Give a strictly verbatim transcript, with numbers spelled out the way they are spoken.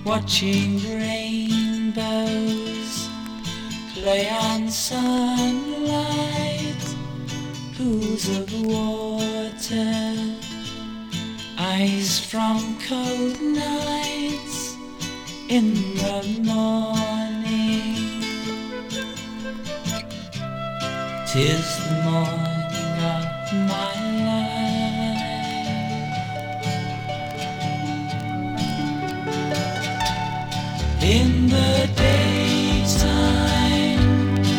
watching rainbows play on sunlight, pools of water, eyes from cold nights in the morning. 'Tis the morning of my life. In the